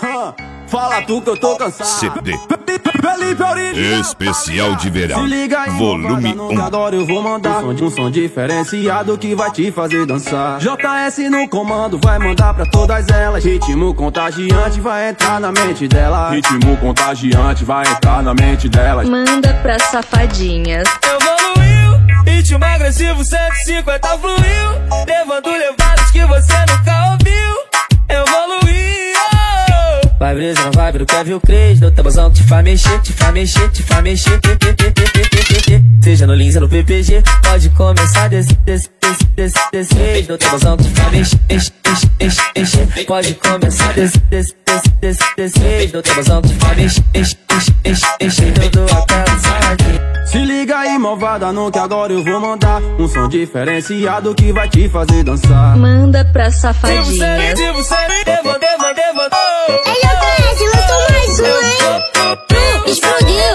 Fala tu que eu tô cansado. CD Especial de Verão, Se liga aí, volume malvada, 1. que agora eu vou mandar um som diferenciado que vai te fazer dançar. JS no comando vai mandar pra todas elas. Ritmo contagiante vai entrar na mente dela. Ritmo contagiante vai entrar na mente delas. Manda pra safadinhas. Evoluiu, ritmo agressivo 150 fluiu, levando levadas que você nunca ouviu. Evoluiu. Vai brisa, não vai, quer ver o Cres, do tabuzão que te faz mexer, te faz mexer, te faz mexer. Seja no Lins ou no PPG, pode começar desse do tabuzão que te faz mexer, pode começar desse do tabuzão que te faz mexer, todo aquela saladinha. Se liga aí, malvada, no que agora eu vou mandar um som diferenciado que vai te fazer dançar. Manda pra safadinhas. Ei, JS, lançou mais um, hein? Explodiu!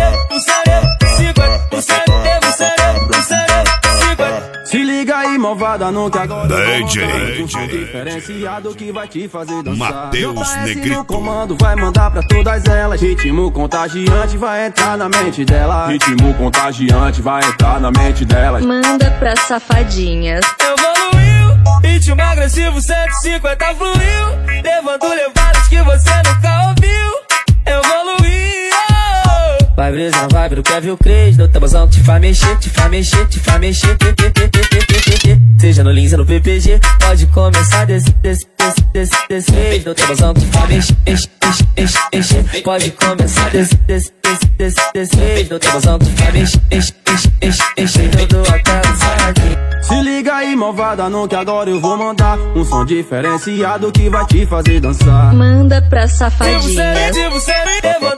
Se liga aí, malvada, no que agora DJ. eu vou mandar um som diferenciado que vai te fazer dançar. Mateus JS Negrito. no comando vai mandar pra todas elas. Ritmo contagiante vai entrar na mente dela. Ritmo contagiante vai entrar na mente delas. Manda pra safadinhas. Evoluiu, ritmo agressivo 150 fluiu, levando levadas que você nunca ouviu. Evoluiu. Vai brisa, não vai, quer ver o Cres, do tabuzão que te faz mexer, te faz mexer, te faz mexer. Seja no Lins ou no PPG, pode começar desse do tabuzão que te faz mexer, pode começar desse do tabuzão que te faz mexer, todo aquela saladinha. Se liga aí, malvada, no que agora eu vou mandar um som diferenciado que vai te fazer dançar. Manda pra safadinhas.